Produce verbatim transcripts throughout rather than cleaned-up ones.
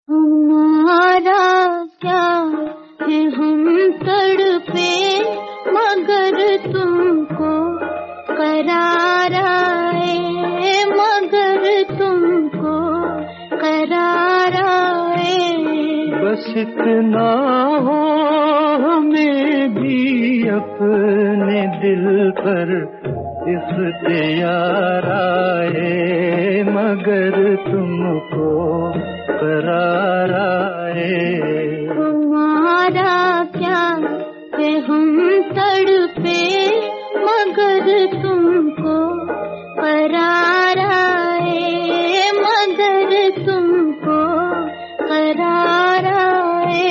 हमारा क्या है हम तड़पे मगर तुमको करार आए, मगर तुमको करार आए। बस इतना हो हमें भी अपने दिल पर इख्तियार आए, मगर तुमको करार आए। हमारा क्या है हम तड़पे मगर तुमको करार आए, मगर तुमको करार आए।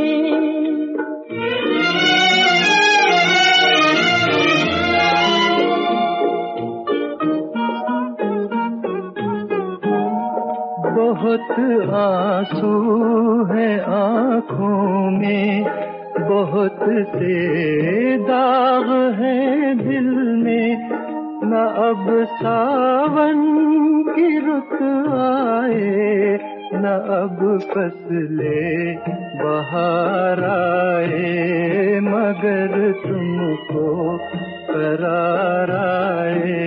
बहुत आंसू है आँखों में, बहुत से दाग है दिल में, न अब सावन की रुत आए, न अब फसले बहार आए, मगर तुमको करार आए।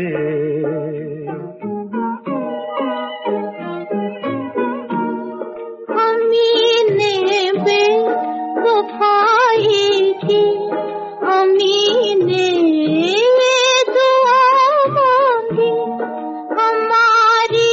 वफाई की अमीने दुआ मांगी, हमारी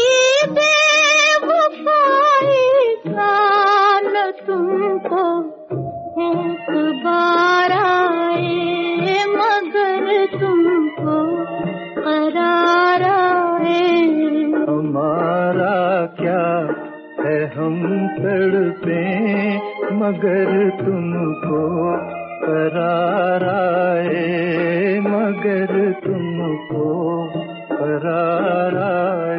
बेवफाई का न तुमको एक बार आए, मगर तुमको करार आए। हमारा क्या है हम तड़पे मगर तुमको करार आए, मगर तुमको करार आए।